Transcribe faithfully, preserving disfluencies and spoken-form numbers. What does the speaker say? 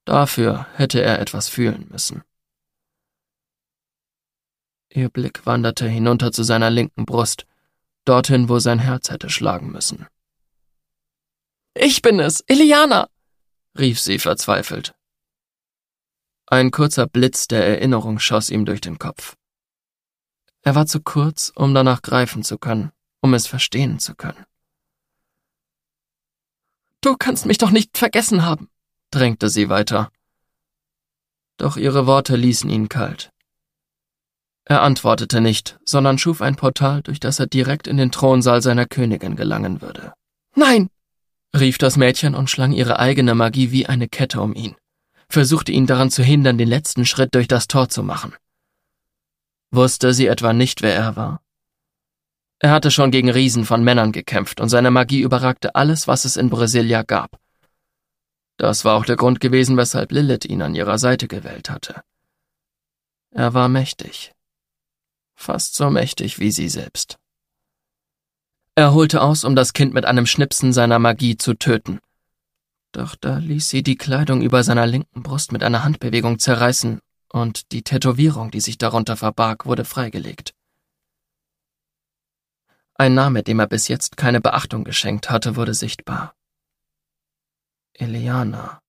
Dafür hätte er etwas fühlen müssen. Ihr Blick wanderte hinunter zu seiner linken Brust, dorthin, wo sein Herz hätte schlagen müssen. »Ich bin es, Iliana«, rief sie verzweifelt. Ein kurzer Blitz der Erinnerung schoss ihm durch den Kopf. Er war zu kurz, um danach greifen zu können, um es verstehen zu können. »Du kannst mich doch nicht vergessen haben«, drängte sie weiter. Doch ihre Worte ließen ihn kalt. Er antwortete nicht, sondern schuf ein Portal, durch das er direkt in den Thronsaal seiner Königin gelangen würde. »Nein«, rief das Mädchen und schlang ihre eigene Magie wie eine Kette um ihn, versuchte ihn daran zu hindern, den letzten Schritt durch das Tor zu machen. Wusste sie etwa nicht, wer er war? Er hatte schon gegen Riesen von Männern gekämpft und seine Magie überragte alles, was es in Brasilia gab. Das war auch der Grund gewesen, weshalb Lilith ihn an ihrer Seite gewählt hatte. Er war mächtig. Fast so mächtig wie sie selbst. Er holte aus, um das Kind mit einem Schnipsen seiner Magie zu töten. Doch da ließ sie die Kleidung über seiner linken Brust mit einer Handbewegung zerreißen und die Tätowierung, die sich darunter verbarg, wurde freigelegt. Ein Name, dem er bis jetzt keine Beachtung geschenkt hatte, wurde sichtbar. Iliana.